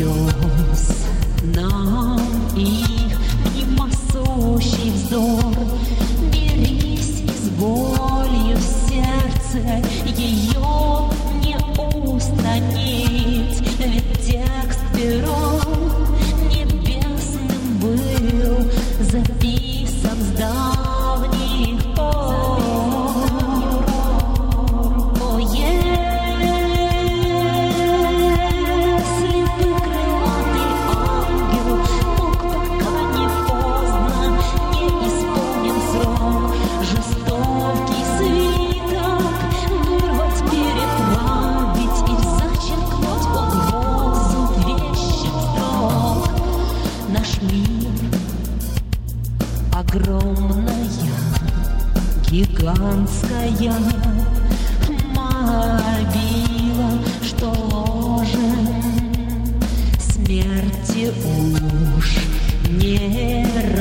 слез нам их мимосущий взор. Берись и с болью в сердце ее не устранить, ведь текст пером небесным был записан с давних пор. О, если бы крылатый ангел мог, пока не поздно, не исполнен срок, жестокий свиток вырвать, переправить и зачеркнуть под воздух вещих строк. Наш мир огромная, гигантская могила, что ложем смерти уж не